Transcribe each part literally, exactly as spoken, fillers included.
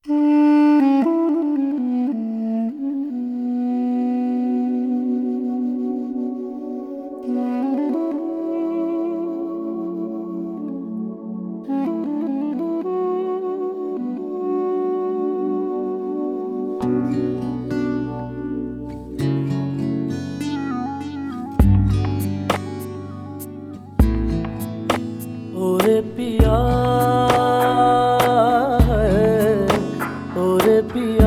ओरे पिया है, ओरे पिया,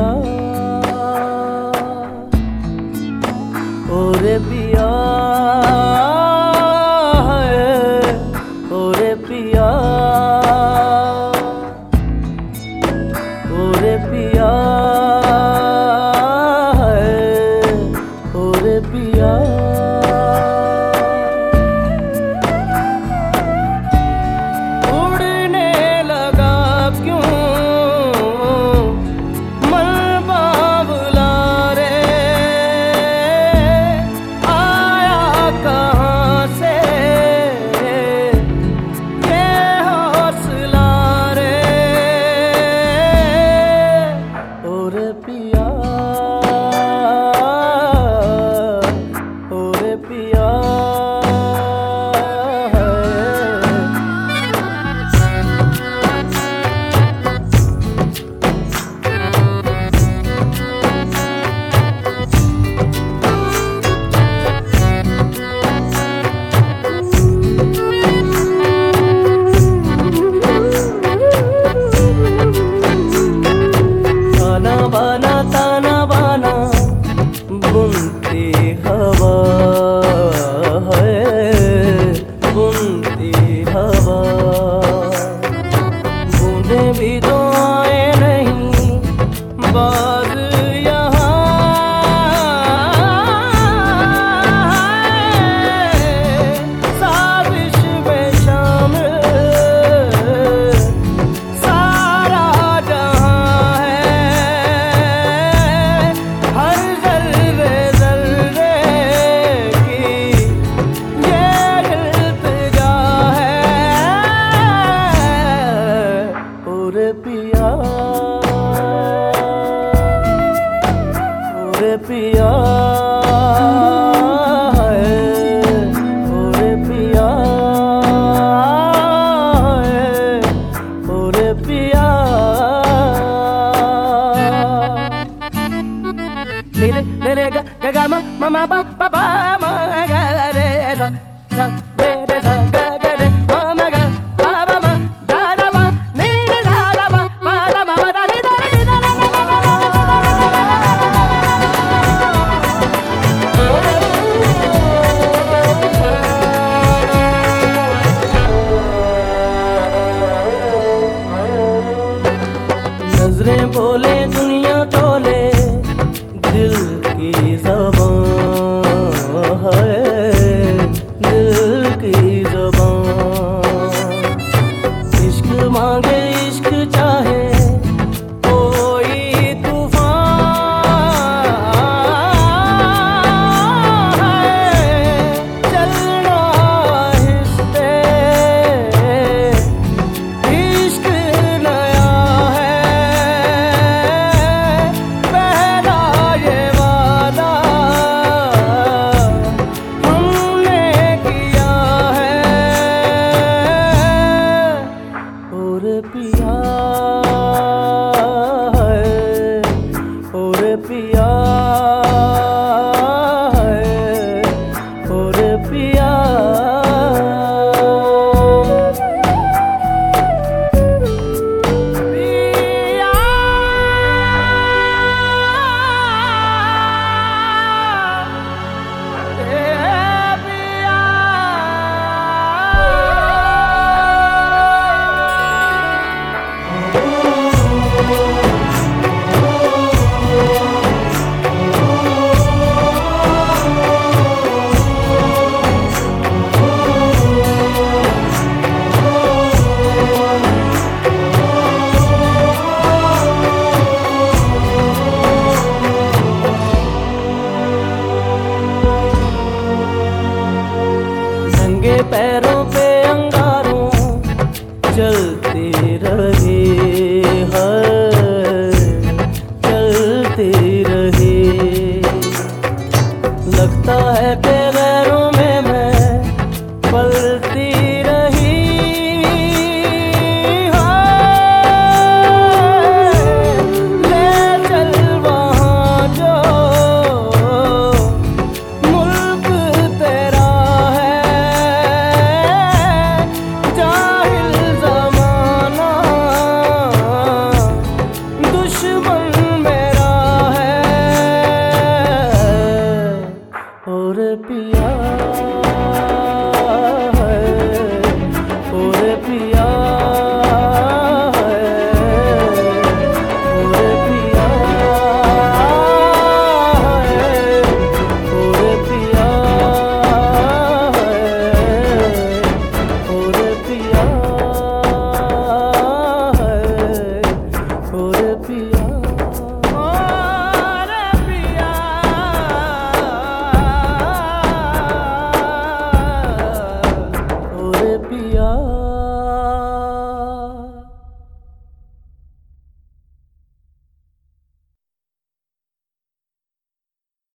ओरे पिया है, ओरे पिया, ओरे पिया है, ओरे पिया। ओरे पिया, ओरे पिया बाना ताना बाना बुनती हवा है, बुनती हवा, बूंदे भी तो आए नहीं बाज यहाँ, साजिश में शामिल सारा जहाँ है, हर ज़र्रे ज़र्रे की ये इल्तिजा है। ओरे पिया, ओरे पिया है, ओरे पिया है, ओरे पिया। Nire nire ga ga ga ma ma ma ba ba ba ma ga re sa sa re re sa ga ga re ma ma ga ba ba ma da da ma ni ni da da ma ma da ma ma da ni da ni da da ma ma ma नजरें बोले दुनिया तोले दिल की ज़बान है, दिल की ज़बान, इश्क मांगे इश्क चाहे कोई तूफान है, चलना आहिस्ते इश्क नया है, ओरे पिया ओरे पिया ओरे पिया